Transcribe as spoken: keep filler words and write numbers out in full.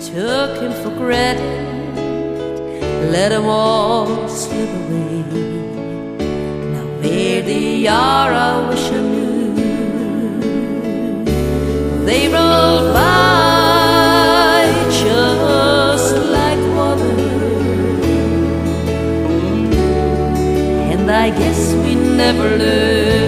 took him for granted, let them all slip away. Now there they are, I wish I knew. They roll by just like water, and I guess we never learned